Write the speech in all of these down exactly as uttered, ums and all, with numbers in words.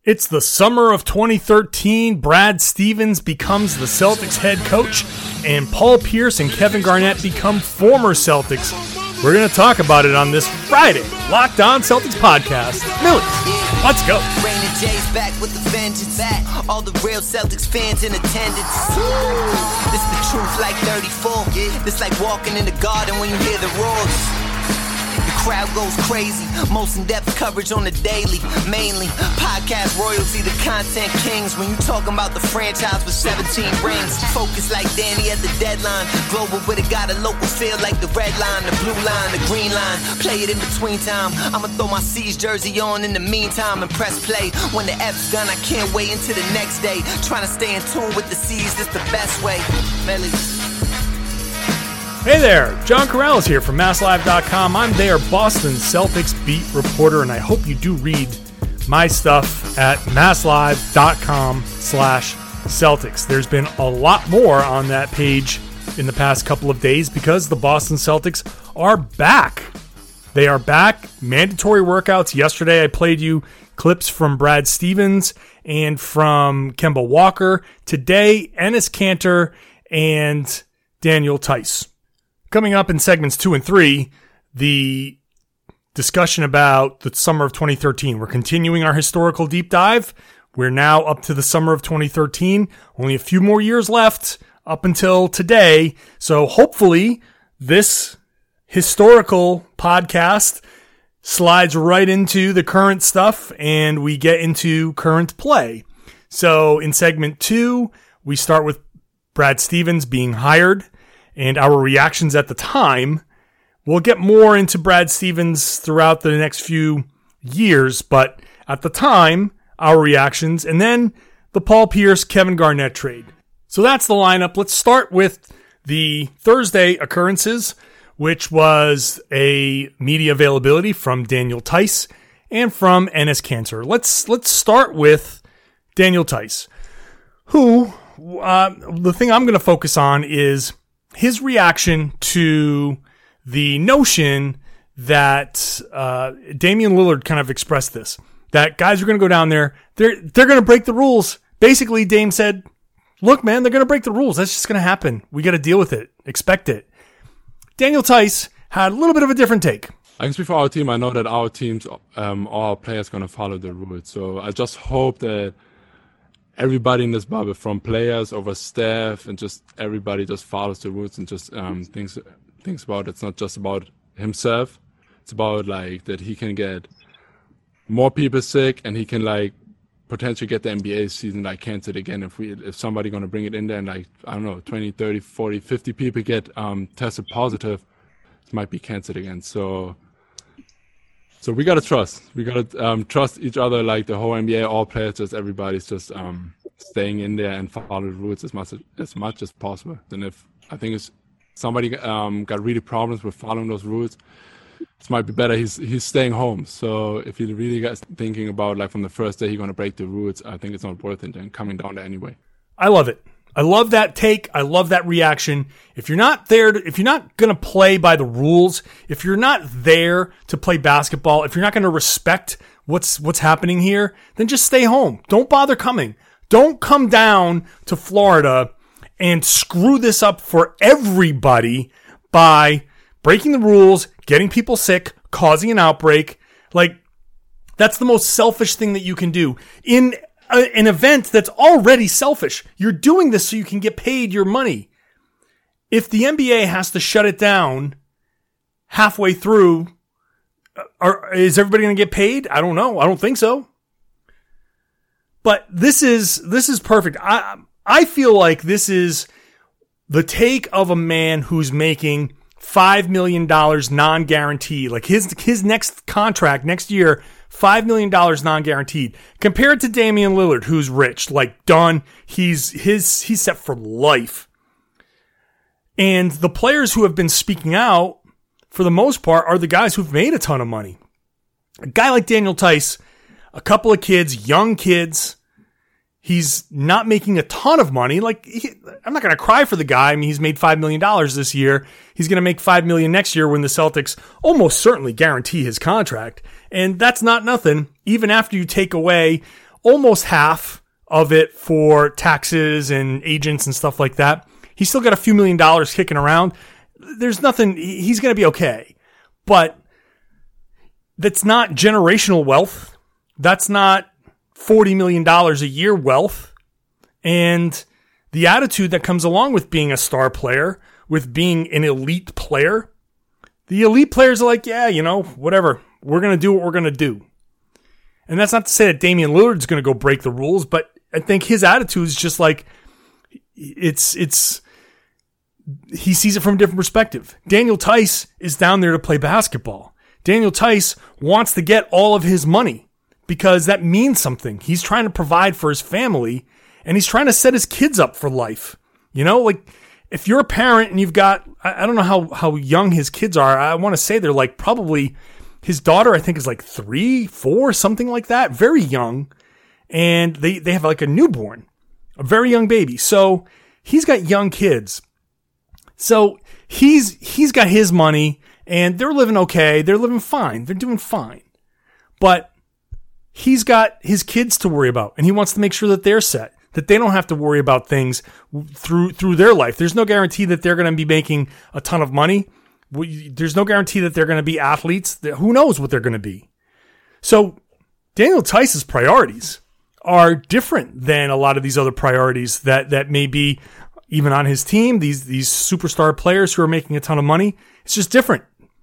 It's the summer of twenty thirteen. Brad Stevens becomes the Celtics head coach, and Paul Pierce and Kevin Garnett become former Celtics. We're going to talk about it on this Friday Locked On Celtics podcast. Millie, let's go. Raymond J's back with the vengeance. All the real Celtics fans in attendance. This the truth like thirty-four. This like walking in the garden when you hear the roars. The crowd goes crazy. Most in-depth coverage on the daily. Mainly podcast royalty, the content kings. When you talking about the franchise with seventeen rings. Focus like Danny at the deadline. Global, but it got a local feel like the red line, the blue line, the green line. Play it in between time. I'ma throw my C's jersey on in the meantime and press play. When the F's done, I can't wait until the next day. Trying to stay in tune with the C's, it's the best way. Melly. Hey there, John Corrales here from Mass Live dot com. I'm their Boston Celtics beat reporter, and I hope you do read my stuff at Mass Live dot com slash Celtics. There's been a lot more on that page in the past couple of days because the Boston Celtics are back. They are back. Mandatory workouts. Yesterday I played you clips from Brad Stevens and from Kemba Walker. Today, Enes Kanter and Daniel Theis. Coming up in segments two and three, the discussion about the summer of twenty thirteen. We're continuing our historical deep dive. We're now up to the summer of twenty thirteen. Only a few more years left up until today. So hopefully this historical podcast slides right into the current stuff and we get into current play. So in segment two, we start with Brad Stevens being hired and our reactions at the time. We'll get more into Brad Stevens throughout the next few years, but at the time, our reactions, and then the Paul Pierce, Kevin Garnett trade. So that's the lineup. Let's start with the Thursday occurrences, which was a media availability from Daniel Theis and from Enes Kanter. Let's let's start with Daniel Theis, who uh, the thing I'm going to focus on is his reaction to the notion that uh, Damian Lillard kind of expressed this, that guys are going to go down there, they're they're going to break the rules. Basically, Dame said, look, man, they're going to break the rules. That's just going to happen. We got to deal with it. Expect it. Daniel Theis had a little bit of a different take. I can speak for our team. I know that our teams, um, all our players going to follow the rules. So I just hope that everybody in this bubble, from players over staff and just everybody, just follows the rules and just um, thinks thinks about it. It's not just about himself. It's about like that he can get more people sick and he can like potentially get the N B A season like canceled again if we if somebody going to bring it in there and like I don't know twenty, thirty, forty, fifty people get um, tested positive, it might be canceled again. So. So we gotta trust. We gotta um, trust each other, like the whole N B A, all players, just everybody's just um, staying in there and follow the rules as much as, as much as possible. Then if I think it's somebody um, got really problems with following those rules, it might be better he's he's staying home. So if he really got thinking about like from the first day he's gonna break the rules, I think it's not worth it and coming down there anyway. I love it. I love that take. I love that reaction. If you're not there, to, if you're not going to play by the rules, if you're not there to play basketball, if you're not going to respect what's what's happening here, then just stay home. Don't bother coming. Don't come down to Florida and screw this up for everybody by breaking the rules, getting people sick, causing an outbreak. Like, that's the most selfish thing that you can do in an event that's already selfish. You're doing this so you can get paid your money. If the N B A has to shut it down halfway through, are, is everybody going to get paid? I don't know. I don't think so. But this is this is perfect. I I feel like this is the take of a man who's making five million dollars non-guaranteed. Like his his next contract next year, five million dollars non-guaranteed, compared to Damian Lillard, who's rich, like done. He's his he's set for life. And the players who have been speaking out, for the most part, are the guys who've made a ton of money. A guy like Daniel Theis, a couple of kids, young kids, he's not making a ton of money. Like, he, I'm not going to cry for the guy. I mean, he's made five million dollars this year. He's going to make five million dollars next year when the Celtics almost certainly guarantee his contract. And that's not nothing, even after you take away almost half of it for taxes and agents and stuff like that. He's still got a few million dollars kicking around. There's nothing, he's going to be okay. But that's not generational wealth. That's not forty million dollars a year wealth. And the attitude that comes along with being a star player, with being an elite player, the elite players are like, yeah, you know, whatever. We're going to do what we're going to do. And that's not to say that Damian Lillard's going to go break the rules, but I think his attitude is just like, it's, it's, he sees it from a different perspective. Daniel Theis is down there to play basketball. Daniel Theis wants to get all of his money because that means something. He's trying to provide for his family and he's trying to set his kids up for life. You know, like if you're a parent and you've got, I don't know how, how young his kids are. I want to say they're like probably, his daughter I think is like three, four, something like that. Very young. And they, they have like a newborn, a very young baby. So he's got young kids. So he's, he's got his money and they're living okay. They're living fine. They're doing fine. But he's got his kids to worry about and he wants to make sure that they're set, that they don't have to worry about things through, through their life. There's no guarantee that they're going to be making a ton of money. There's no guarantee that they're going to be athletes. Who knows what they're going to be? So Daniel Theis's priorities are different than a lot of these other priorities that, that may be even on his team, these, these superstar players who are making a ton of money. It's just different.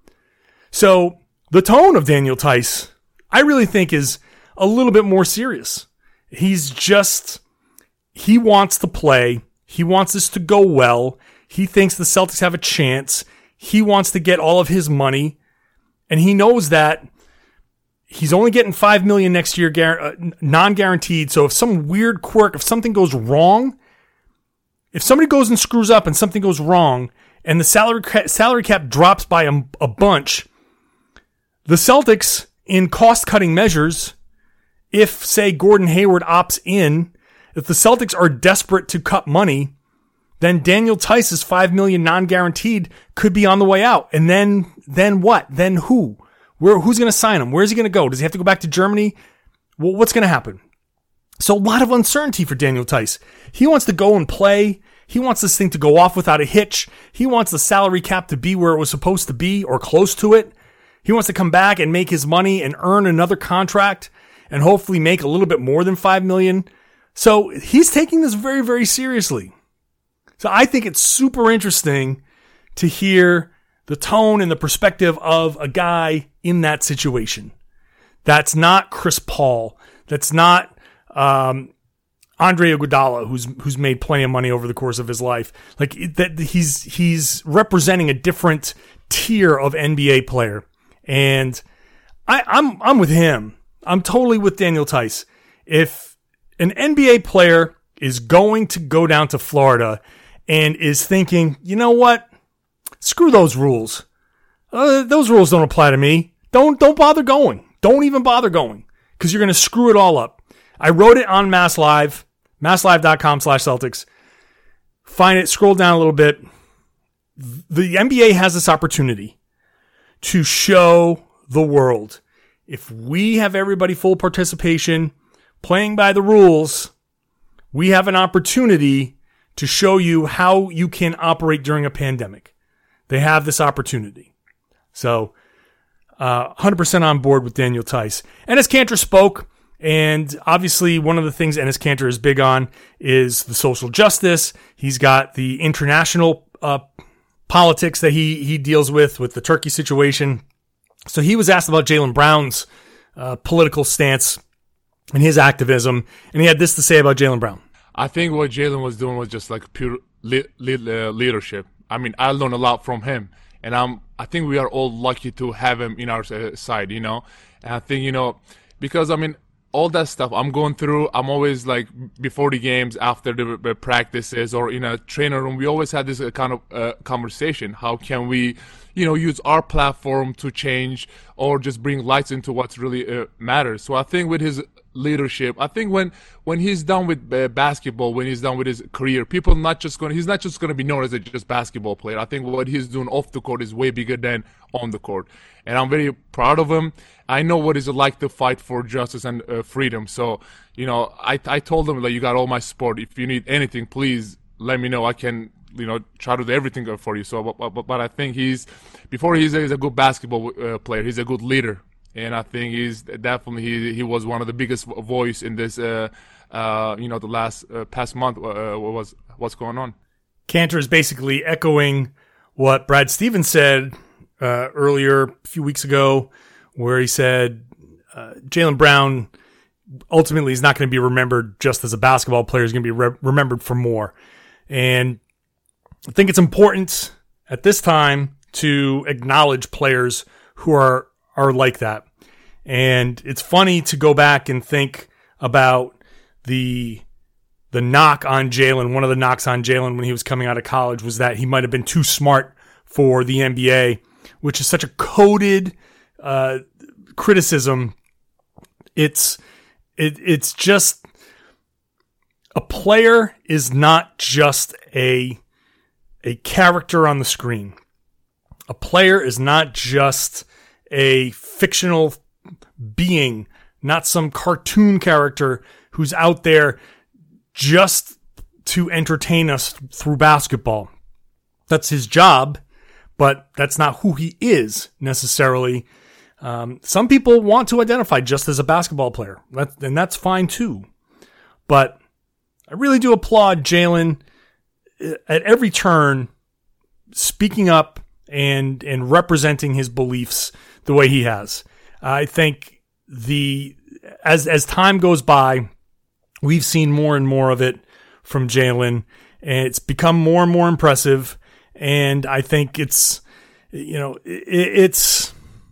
So the tone of Daniel Theis, I really think is a little bit more serious. He's just, he wants to play. He wants this to go well. He thinks the Celtics have a chance. He wants to get all of his money. And he knows that he's only getting five million dollars next year, uh, non-guaranteed. So if some weird quirk, if something goes wrong, if somebody goes and screws up and something goes wrong and the salary ca- salary cap drops by a, a bunch, the Celtics in cost-cutting measures, if, say, Gordon Hayward opts in, if the Celtics are desperate to cut money, then Daniel Theis's five million dollars non-guaranteed could be on the way out. And then, then what? Then who? Where, who's going to sign him? Where's he going to go? Does he have to go back to Germany? Well, what's going to happen? So a lot of uncertainty for Daniel Theis. He wants to go and play. He wants this thing to go off without a hitch. He wants the salary cap to be where it was supposed to be or close to it. He wants to come back and make his money and earn another contract and hopefully make a little bit more than five million dollars. So he's taking this very, very seriously. So I think it's super interesting to hear the tone and the perspective of a guy in that situation. That's not Chris Paul. That's not um, Andre Iguodala, who's who's made plenty of money over the course of his life. Like that, he's he's representing a different tier of N B A player, and I, I'm I'm with him. I'm totally with Daniel Theis. If an N B A player is going to go down to Florida and is thinking, you know what? Screw those rules. Uh, those rules don't apply to me. Don't don't bother going. Don't even bother going because you're going to screw it all up. I wrote it on Mass Live, masslive.com slash Celtics. Find it, scroll down a little bit. The N B A has this opportunity to show the world. If we have everybody full participation, playing by the rules, we have an opportunity to show you how you can operate during a pandemic. They have this opportunity. So, uh, one hundred percent on board with Daniel Theis. Enes Kanter spoke, and obviously one of the things Enes Kanter is big on is the social justice. He's got the international uh, politics that he he deals with, with the Turkey situation. So he was asked about Jaylen Brown's uh, political stance and his activism, and he had this to say about Jaylen Brown. I think what Jaylen was doing was just like pure le- le- uh, leadership. I mean, I learned a lot from him, and I'm, I think we are all lucky to have him in our uh, side, you know. And I think, you know, because, I mean, all that stuff I'm going through, I'm always like, before the games, after the, the practices, or in a trainer room, we always had this uh, kind of uh, conversation. How can we, you know, use our platform to change or just bring lights into what really uh, matters? So I think with his leadership. I think when when he's done with uh, basketball, when he's done with his career, people not just going he's not just going to be known as a just basketball player. I think what he's doing off the court is way bigger than on the court, and I'm very proud of him. I know what it's like to fight for justice and uh, freedom. So, you know, I I told him, like, you got all my support. If you need anything, please let me know. I can, you know, try to do everything for you. So, but but, but I think he's before he's a, he's a good basketball uh, player. He's a good leader. And I think he's definitely he he was one of the biggest voice in this uh uh you know the last uh, past month uh, what was what's going on. Kanter is basically echoing what Brad Stevens said uh, earlier a few weeks ago, where he said uh, Jaylen Brown ultimately is not going to be remembered just as a basketball player; he's going to be re- remembered for more. And I think it's important at this time to acknowledge players who are. are like that. And it's funny to go back and think about the the knock on Jaylen. One of the knocks on Jaylen when he was coming out of college was that he might have been too smart for the N B A, which is such a coded uh, criticism. It's it, it's just a player is not just a a character on the screen. A player is not just a fictional being, not some cartoon character who's out there just to entertain us through basketball. That's his job, but that's not who he is necessarily. Um, some people want to identify just as a basketball player, that, and that's fine too. But I really do applaud Jaylen at every turn, speaking up and and representing his beliefs the way he has. I think the as as time goes by, we've seen more and more of it from Jaylen, and it's become more and more impressive. And I think it's, you know, it, it's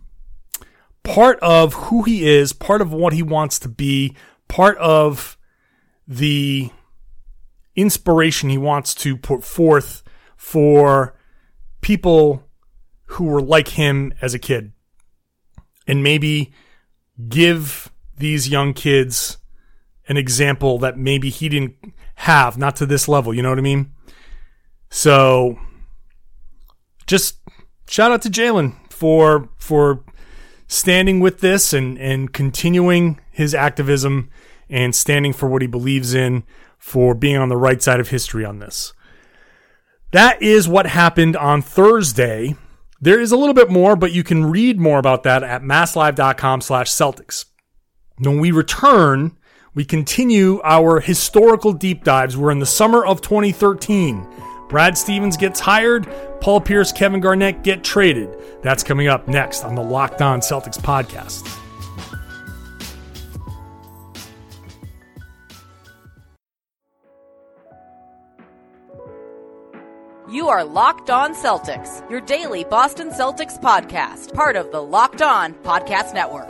part of who he is, part of what he wants to be, part of the inspiration he wants to put forth for people who were like him as a kid. And maybe give these young kids an example that maybe he didn't have, not to this level, you know what I mean? So just shout out to Jaylen for for standing with this and, and continuing his activism and standing for what he believes in, for being on the right side of history on this. That is what happened on Thursday. There is a little bit more, but you can read more about that at masslive.com slash Celtics. When we return, we continue our historical deep dives. We're in the summer of twenty thirteen. Brad Stevens gets hired. Paul Pierce, Kevin Garnett get traded. That's coming up next on the Locked On Celtics podcast. You are Locked On Celtics, your daily Boston Celtics podcast, part of the Locked On Podcast Network.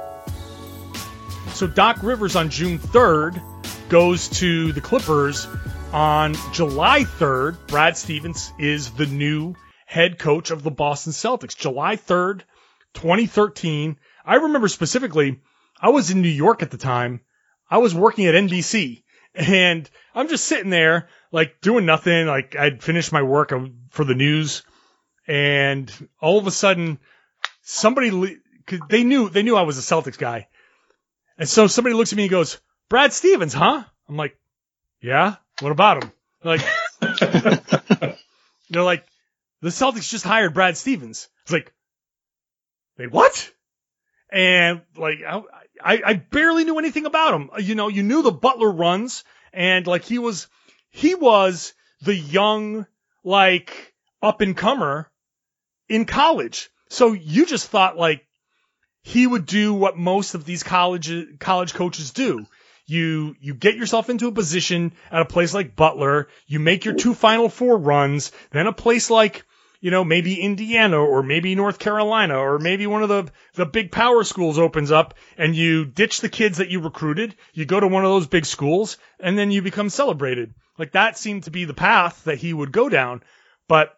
So Doc Rivers on June third goes to the Clippers. On July third, Brad Stevens is the new head coach of the Boston Celtics. July third, twenty thirteen. I remember specifically, I was in New York at the time. I was working at N B C, and I'm just sitting there, like, doing nothing. Like, I'd finished my work for the news, and all of a sudden, somebody, cause they knew, they knew I was a Celtics guy. And so somebody looks at me and goes, "Brad Stevens, huh?" I'm like, "Yeah, what about him?" They're like, they're like, "The Celtics just hired Brad Stevens." It's like, "Wait, what?" And like, I, I, I barely knew anything about him. You know, you knew the Butler runs, and like he was, he was the young, like, up and comer in college. So you just thought like he would do what most of these college college coaches do. You you get yourself into a position at a place like Butler, you make your two Final Four runs, then a place like, you know, maybe Indiana or maybe North Carolina or maybe one of the, the big power schools opens up, and you ditch the kids that you recruited, you go to one of those big schools, and then you become celebrated. Like, that seemed to be the path that he would go down. But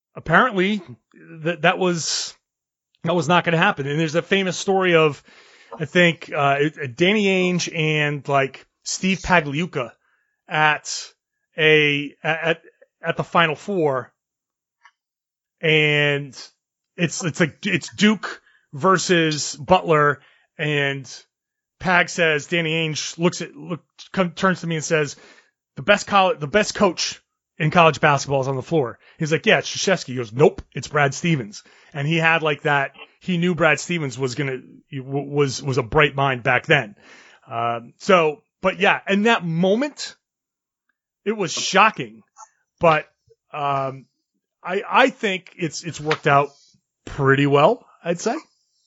apparently that that was that was not going to happen. And there's a famous story of I think uh, Danny Ainge and like Steve Pagliuca at a at at the Final Four, and it's it's like it's Duke versus Butler, and Pag says Danny Ainge looks at look come, turns to me and says the best college the best coach in college basketball is on the floor. He's like, yeah, it's Krzyzewski. He goes, nope, it's Brad Stevens. And he had like that. He knew Brad Stevens was gonna was was a bright mind back then. Um, so, but yeah, in that moment, it was shocking. But um, I I think it's it's worked out pretty well, I'd say.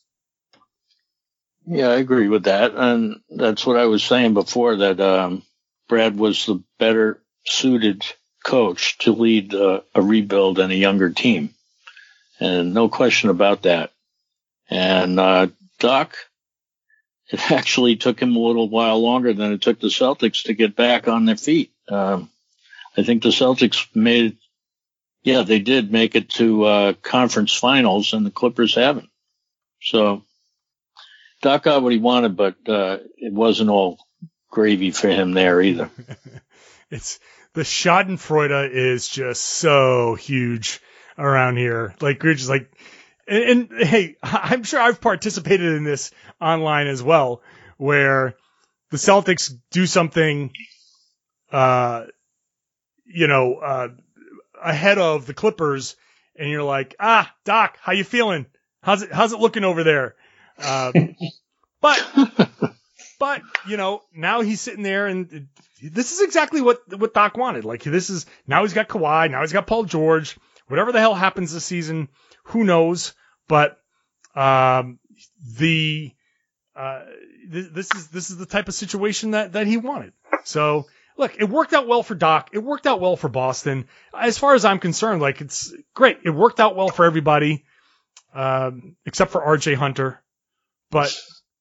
Yeah, I agree with that, and that's what I was saying before, that um, Brad was the better suited coach to lead uh, a rebuild and a younger team, and no question about that. And uh, Doc, it actually took him a little while longer than it took the Celtics to get back on their feet. Um, I think the Celtics made, yeah, they did make it to uh, conference finals, and the Clippers haven't. So Doc got what he wanted, but uh, it wasn't all gravy for him there either. It's the Schadenfreude is just so huge around here. Like we're just like, and, and hey, I'm sure I've participated in this online as well, where the Celtics do something, uh, you know, uh, ahead of the Clippers, and you're like, ah, Doc, how you feeling? How's it, how's it looking over there? Uh, but, but, you know, now he's sitting there, and this is exactly what, what Doc wanted. Like, this is, now he's got Kawhi, now he's got Paul George, whatever the hell happens this season, who knows? But, um, the, uh, th- this is, this is the type of situation that, that he wanted. So, look, it worked out well for Doc. It worked out well for Boston. As far as I'm concerned, like, it's great. It worked out well for everybody, um, except for R J Hunter. But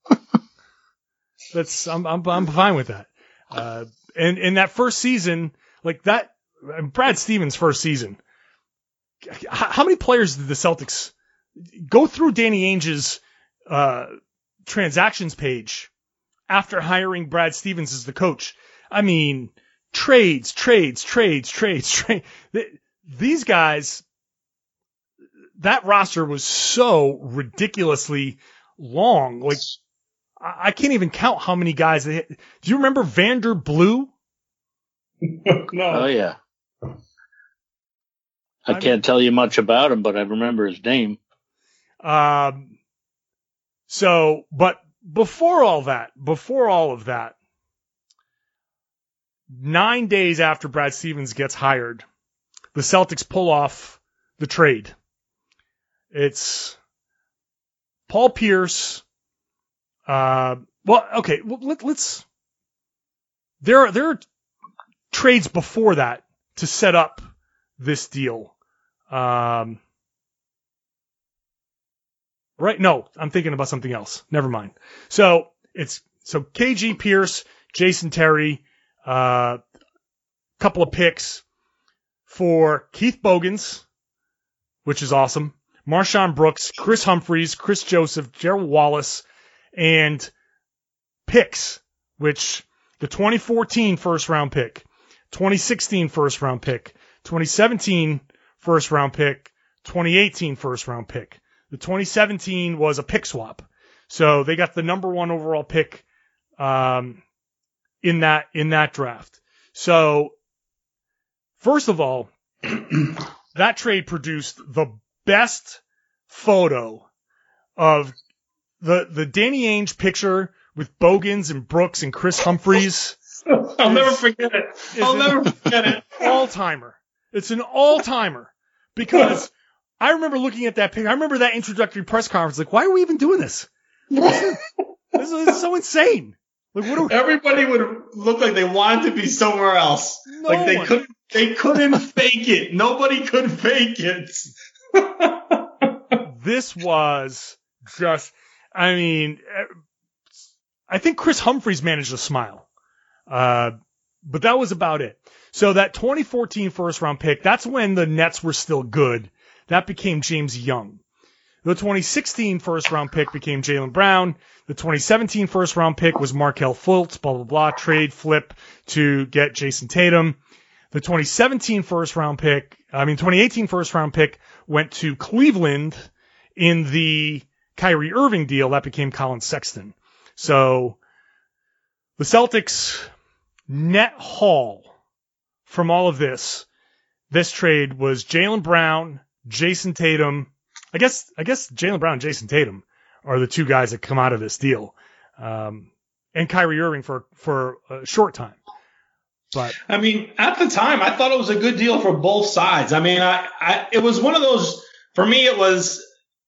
that's, I'm, I'm, I'm fine with that. Uh, and in that first season, like that, Brad Stevens' first season, how many players did the Celtics go through Danny Ainge's, uh, transactions page after hiring Brad Stevens as the coach? I mean, trades, trades, trades, trades, trades. These guys, that roster was so ridiculously long. Like, I can't even count how many guys they had. Do you remember Vander Blue? No. Oh, yeah. I, I can't mean, tell you much about him, but I remember his name. Um, so, but before all that, before all of that, nine days after Brad Stevens gets hired, the Celtics pull off the trade. It's Paul Pierce. Uh, well, okay. Well, let, let's. There are there are trades before that to set up this deal. Um, right? No, I'm thinking about something else. Never mind. So it's so K G Pierce, Jason Terry, a uh, couple of picks for Keith Bogans, which is awesome. Marshawn Brooks, Chris Humphreys, Chris Joseph, Gerald Wallace, and picks, which the twenty fourteen first round pick, twenty sixteen first round pick, twenty seventeen first round pick, twenty eighteen first round pick. The twenty seventeen was a pick swap. So they got the number one overall pick, um, in that, in that draft. So first of all, that trade produced the best photo of the the Danny Ainge picture with Bogans and Brooks and Chris Humphreys. I'll is, never forget it. I'll never forget it. All-timer. It's an all-timer because I remember looking at that picture. I remember that introductory press conference. Like, why are we even doing this? This is, this is, this is so insane. Like, what are we- Everybody would look like they wanted to be somewhere else. No like they one. couldn't. They couldn't fake it. Nobody could fake it. This was just. I mean, I think Chris Humphreys managed to smile. Uh, but that was about it. So that twenty fourteen first round pick, that's when the Nets were still good. That became James Young. The twenty sixteen first round pick became Jaylen Brown. The twenty seventeen first round pick was Markelle Fultz, blah, blah, blah, trade, flip to get Jason Tatum. The twenty seventeen first round pick, I mean, twenty eighteen first round pick went to Cleveland in the Kyrie Irving deal. That became Colin Sexton. So the Celtics net haul from all of this, this trade was Jaylen Brown, Jason Tatum. I guess, I guess Jaylen Brown and Jason Tatum are the two guys that come out of this deal. Um, and Kyrie Irving for, for a short time. But I mean, at the time, I thought it was a good deal for both sides. I mean, I, I it was one of those, for me, it was,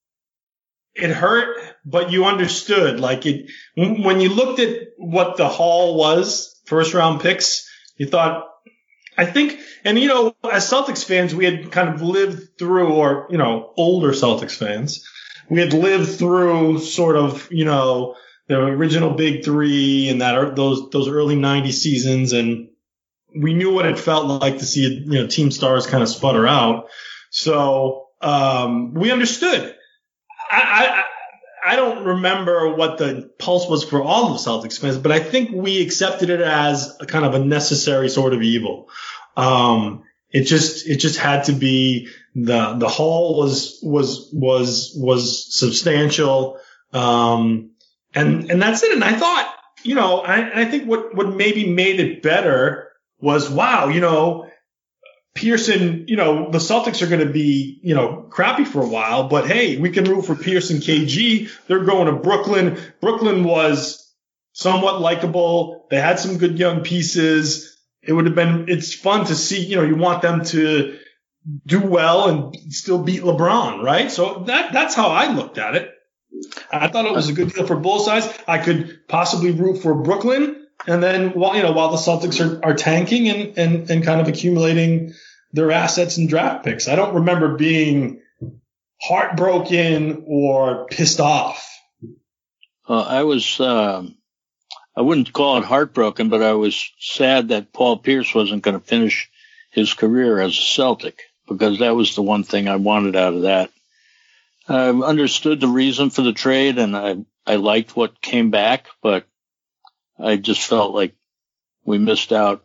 it hurt, but you understood. Like it, when you looked at what the haul was, first round picks, you thought, I think, and you know, as Celtics fans, we had kind of lived through, or, you know, older Celtics fans, we had lived through sort of, you know, the original Big Three and that, those, those early nineties seasons. And we knew what it felt like to see, you know, team stars kind of sputter out. So, um, we understood. I, I, I don't remember what the pulse was for all of the Celtics fans, but I think we accepted it as a kind of a necessary sort of evil. Um, it just, it just had to be the, the haul was, was, was, was substantial. Um, and, and that's it. And I thought, you know, I, I think what, what maybe made it better was, wow, you know, Pearson, you know, the Celtics are going to be, you know, crappy for a while, but hey, we can root for Pearson K G. They're going to Brooklyn. Brooklyn was somewhat likable. They had some good young pieces. It would have been, it's fun to see, you know, you want them to do well and still beat LeBron, right? So that, that's how I looked at it. I thought it was a good deal for both sides. I could possibly root for Brooklyn. And then, while you know, while the Celtics are, are tanking and, and, and kind of accumulating their assets and draft picks, I don't remember being heartbroken or pissed off. Uh, I was, um, I wouldn't call it heartbroken, but I was sad that Paul Pierce wasn't going to finish his career as a Celtic, because that was the one thing I wanted out of that. I understood the reason for the trade, and I, I liked what came back, but I just felt like we missed out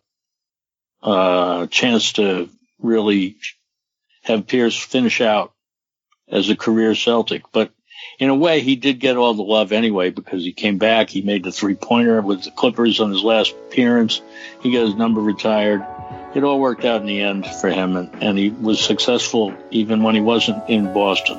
uh, a chance to really have Pierce finish out as a career Celtic. But in a way, he did get all the love anyway, because he came back. He made the three-pointer with the Clippers on his last appearance. He got his number retired. It all worked out in the end for him, and, and he was successful even when he wasn't in Boston.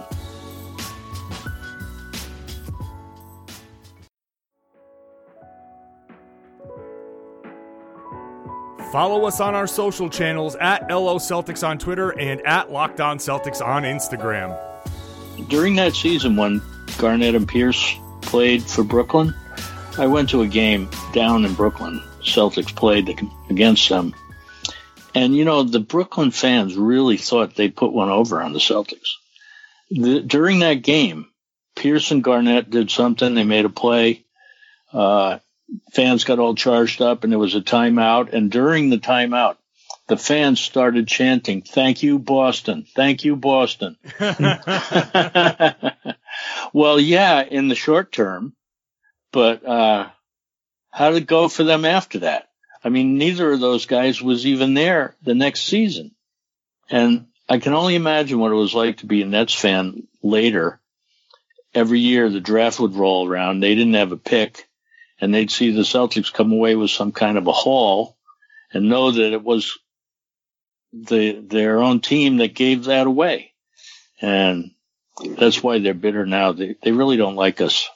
follow us on our social channels at L O Celtics on Twitter and at Locked On Celtics on Instagram. During that season when Garnett and Pierce played for Brooklyn, I went to a game down in Brooklyn. Celtics played against them. And, you know, the Brooklyn fans really thought they put one over on the Celtics. The, during that game, Pierce and Garnett did something. They made a play. Uh, fans got all charged up, and there was a timeout. And during the timeout, the fans started chanting, "Thank you, Boston. Thank you, Boston." Well, yeah, in the short term. But uh, how did it go for them after that? I mean, neither of those guys was even there the next season. And I can only imagine what it was like to be a Nets fan later. Every year the draft would roll around. They didn't have a pick, and they'd see the Celtics come away with some kind of a haul and know that it was the their own team that gave that away. And that's why they're bitter now. They, they really don't like us.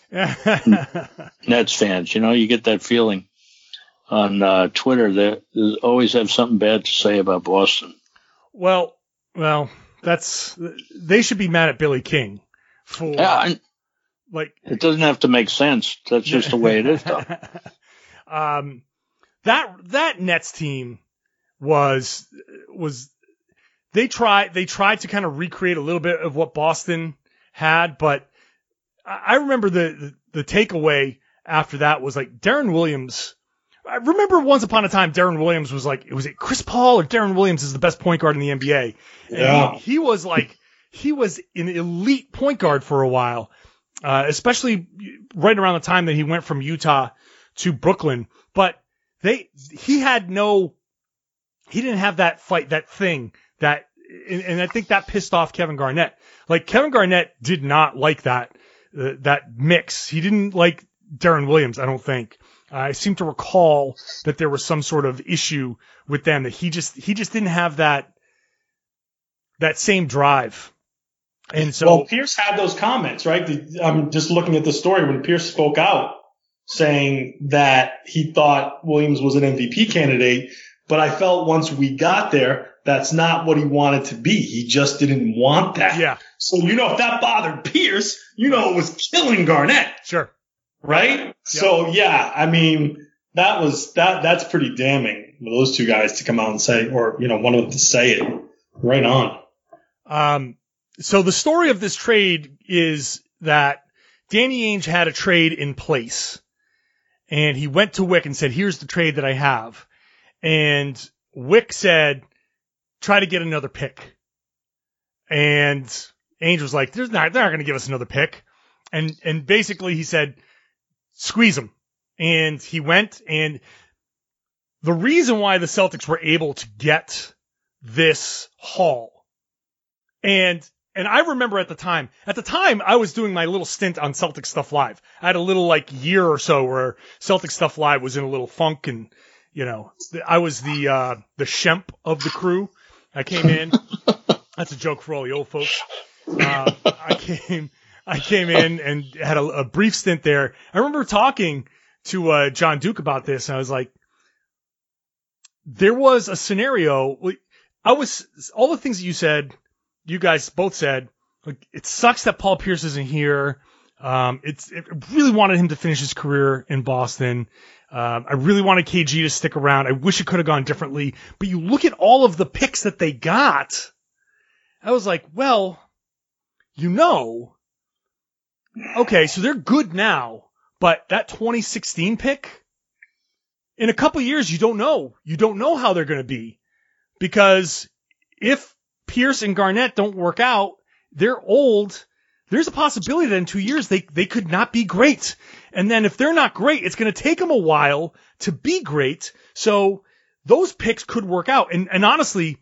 Nets fans, you know, you get that feeling on uh, Twitter that they always have something bad to say about Boston. Well, well, that's they should be mad at Billy King for yeah, like it doesn't have to make sense. That's just the way it is, though. um, that that Nets team was was they tried they tried to kind of recreate a little bit of what Boston had, but I remember the, the, the takeaway after that was like Darren Williams. I remember once upon a time, Darren Williams was like, was it Chris Paul or Darren Williams is the best point guard in the N B A? And yeah. he, he was like, he was an elite point guard for a while, uh, especially right around the time that he went from Utah to Brooklyn. But they, he had no, he didn't have that fight, that thing that, and, and I think that pissed off Kevin Garnett. Like Kevin Garnett did not like that, uh, that mix. He didn't like Deron Williams, I don't think. Uh, I seem to recall that there was some sort of issue with them, that he just, he just didn't have that, that same drive. And so, well, Pierce had those comments, right? The, I'm just looking at the story when Pierce spoke out saying that he thought Williams was an M V P candidate, but I felt once we got there, that's not what he wanted to be. He just didn't want that. Yeah. So, you know, if that bothered Pierce, you know, it was killing Garnett. Sure. Right? Yep. So, yeah, I mean, that was, that, that's pretty damning for those two guys to come out and say, or, you know, one of them to say it. Right on. Um, so the story of this trade is that Danny Ainge had a trade in place, and he went to Wick and said, here's the trade that I have. And Wick said, try to get another pick. And Ainge was like, There's not, they're not going to give us another pick. And, and basically he said, squeeze them. And he went, and the reason why the Celtics were able to get this haul, and, and I remember at the time, at the time I was doing my little stint on Celtic Stuff Live. I had a little like year or so where Celtic Stuff Live was in a little funk, and, you know, I was the, uh, the Shemp of the crew. I came in. That's a joke for all the old folks. Uh, I came, I came in and had a, a brief stint there. I remember talking to, uh, John Duke about this, and I was like, there was a scenario. I was, all the things that you said, you guys both said, like, it sucks that Paul Pierce isn't here. Um, it's, it really wanted him to finish his career in Boston. Um, I really wanted K G to stick around. I wish it could have gone differently. But you look at all of the picks that they got, I was like, well, you know, okay, so they're good now, but that twenty sixteen pick, in a couple years, you don't know. You don't know how they're going to be. Because if Pierce and Garnett don't work out, they're old. There's a possibility that in two years they, they could not be great. And then if they're not great, it's going to take them a while to be great. So those picks could work out. And, and honestly,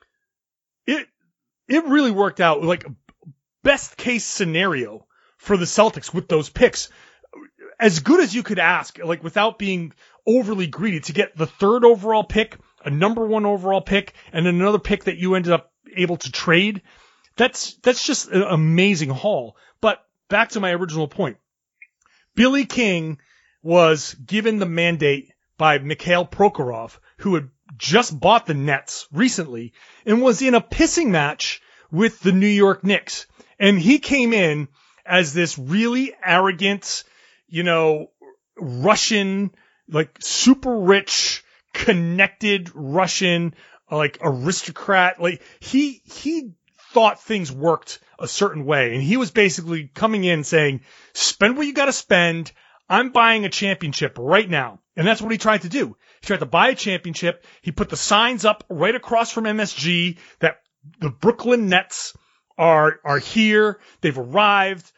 it, it really worked out like best case scenario for the Celtics with those picks. As good as you could ask, like without being overly greedy, to get the third overall pick, a number one overall pick, and another pick that you ended up able to trade. That's, that's just an amazing haul. But back to my original point. Billy King was given the mandate by Mikhail Prokhorov, who had just bought the Nets recently and was in a pissing match with the New York Knicks. And he came in as this really arrogant, you know, Russian, like super rich, connected Russian, like aristocrat. Like he, he thought things worked a certain way. And he was basically coming in saying, spend what you got to spend. I'm buying a championship right now. And that's what he tried to do. He tried to buy a championship. He put the signs up right across from M S G that the Brooklyn Nets are, are here. They've arrived.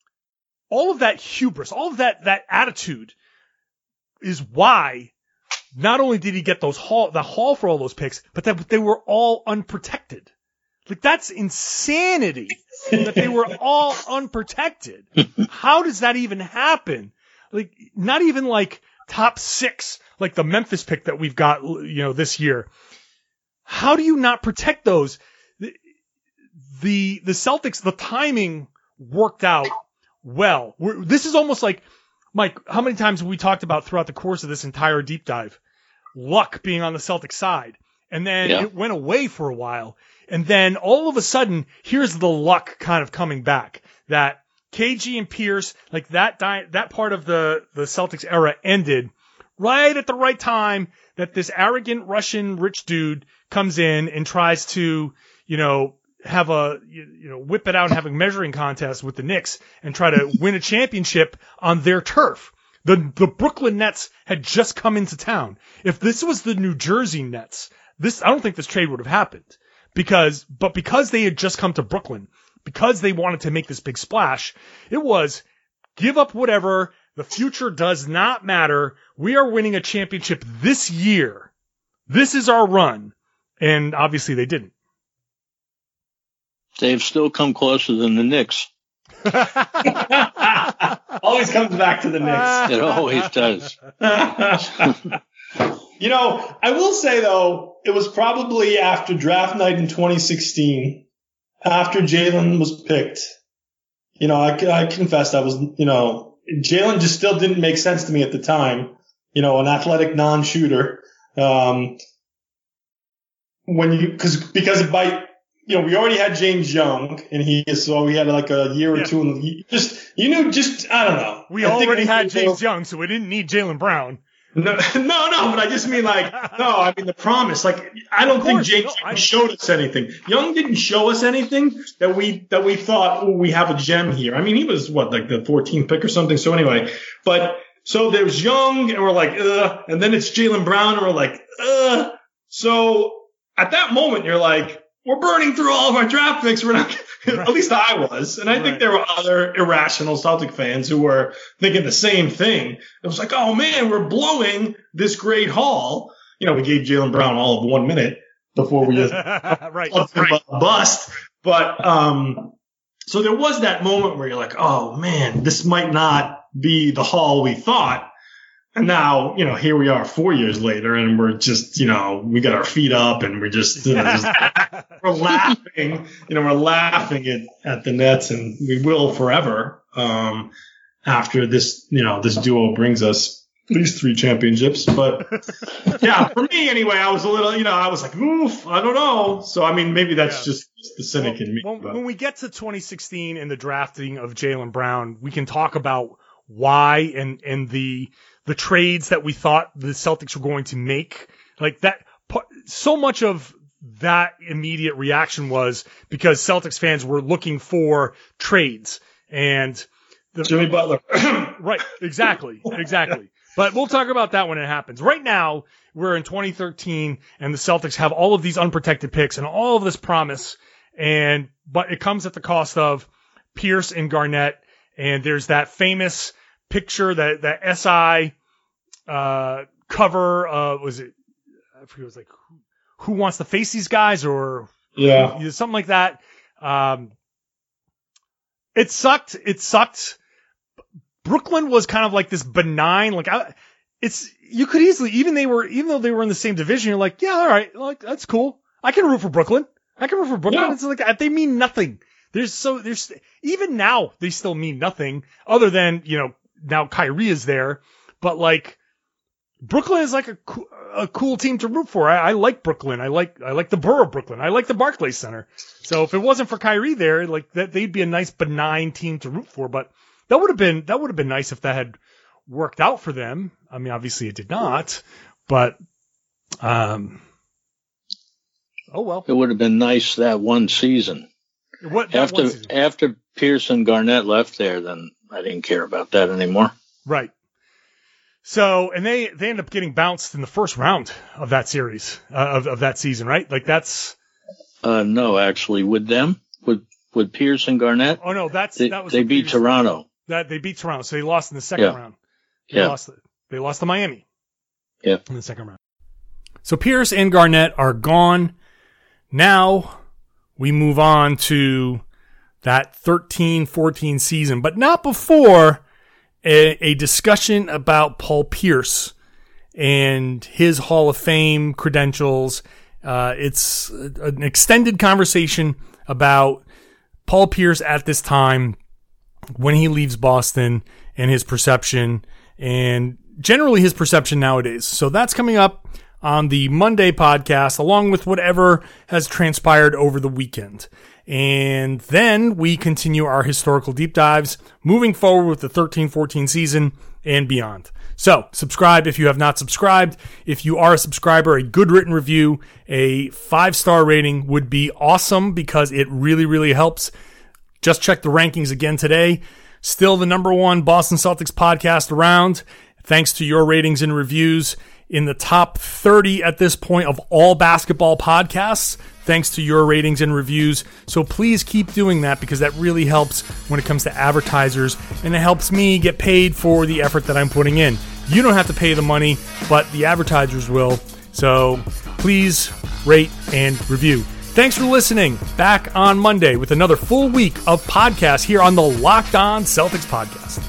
All of that hubris, all of that, that attitude is why not only did he get those haul, the haul for all those picks, but that they were all unprotected. Like, that's insanity that they were all unprotected. How does that even happen? Like, not even like top six, like the Memphis pick that we've got, you know, this year. How do you not protect those? The, the, the Celtics, the timing worked out well. We're, this is almost like, Mike, how many times have we talked about throughout the course of this entire deep dive? Luck being on the Celtic side. And then yeah. It went away for a while. And then all of a sudden, here's the luck kind of coming back. That K G and Pierce, like that di- that part of the, the Celtics era ended right at the right time that this arrogant Russian rich dude comes in and tries to, you know, have a, you, you know, whip it out and have a measuring contest with the Knicks and try to win a championship on their turf. The, the Brooklyn Nets had just come into town. If this was the New Jersey Nets, this, I don't think this trade would have happened. because, but because they had just come to Brooklyn, because they wanted to make this big splash, it was give up whatever. The future does not matter. We are winning a championship this year. This is our run. And obviously they didn't. They've still come closer than the Knicks. Always comes back to the Knicks. It always does. You know, I will say, though, it was probably after draft night in twenty sixteen, after Jalen was picked. You know, I, I confessed I was, you know, Jalen just still didn't make sense to me at the time. You know, an athletic non-shooter. Um, when you, cause, because by, you know, we already had James Young, and he, so we had like a year or yeah. two, and you just, you knew, just, I don't know. We I already had James Young, so we didn't need Jaylen Brown. No, no, no, but I just mean like, no, I mean the promise. Like, I don't think James no, I, showed us anything. Young didn't show us anything that we, that we thought, oh, we have a gem here. I mean, he was what, like the fourteenth pick or something. So anyway, but so there's Young, and we're like, ugh, and then it's Jaylen Brown, and we're like, ugh. So at that moment, you're like, we're burning through all of our draft picks. We're not, right. At least I was. And I right. think there were other irrational Celtic fans who were thinking the same thing. It was like, oh man, we're blowing this great haul. You know, we gave Jaylen Brown all of one minute before we just right. right. bust. But, um, so there was that moment where you're like, oh man, this might not be the haul we thought. And now, you know, here we are four years later, and we're just, you know, we got our feet up, and we're just, you know, just we're laughing, you know, we're laughing at, at the Nets, and we will forever. Um, after this, you know, this duo brings us at least three championships. But yeah, for me anyway, I was a little, you know, I was like, oof, I don't know. So I mean, maybe that's yeah. just the cynic well, in me. When, when we get to twenty sixteen and the drafting of Jaylen Brown, we can talk about why and and the. the trades that we thought the Celtics were going to make. Like that, so much of that immediate reaction was because Celtics fans were looking for trades. And the, Jimmy Butler. Right, exactly, exactly. But we'll talk about that when it happens. Right now, we're in twenty thirteen, and the Celtics have all of these unprotected picks and all of this promise, and but it comes at the cost of Pierce and Garnett, and there's that famous picture, that that S I uh, cover, uh, was it, I forget, it was like, who, who wants to face these guys, or yeah, something like that. Um, it sucked. It sucked. Brooklyn was kind of like this benign, like I, it's, you could easily, even they were, even though they were in the same division, you're like, yeah, all right, like that's cool. I can root for Brooklyn. I can root for Brooklyn. Yeah. It's like, they mean nothing. There's so, there's, even now, they still mean nothing other than, you know, now Kyrie is there, but like, Brooklyn is like a, a cool team to root for. I, I like Brooklyn. I like, I like the borough of Brooklyn. I like the Barclays Center. So if it wasn't for Kyrie there, like that, they'd be a nice benign team to root for, but that would have been, that would have been nice if that had worked out for them. I mean, obviously it did not, but, um, oh well. It would have been nice that one season. What, that after, one season? After Pierce and Garnett left there, then I didn't care about that anymore. Right. So, and they, they end up getting bounced in the first round of that series, uh, of, of that season, right? Like that's. Uh, no, actually with them, with, with Pierce and Garnett. Oh no, that's, they, that was. They beat Pierce, Toronto. That they beat Toronto. So they lost in the second yeah. round. They yeah. lost, they lost to Miami. Yeah. In the second round. So Pierce and Garnett are gone. Now we move on to that thirteen fourteen season, but not before a, a discussion about Paul Pierce and his Hall of Fame credentials. Uh, it's an extended conversation about Paul Pierce at this time when he leaves Boston and his perception and generally his perception nowadays. So that's coming up on the Monday podcast, along with whatever has transpired over the weekend. And then we continue our historical deep dives moving forward with the thirteen fourteen season and beyond. So subscribe if you have not subscribed. If you are a subscriber, a good written review, a five-star rating would be awesome because it really, really helps. Just check the rankings again today. Still the number one Boston Celtics podcast around. thanks to your ratings and reviews, in the top thirty at this point of all basketball podcasts, thanks to your ratings and reviews. So please keep doing that, because that really helps when it comes to advertisers, and it helps me get paid for the effort that I'm putting in. You don't have to pay the money, but the advertisers will. So please rate and review. Thanks for listening. Back on Monday with another full week of podcasts here on the Locked On Celtics podcast.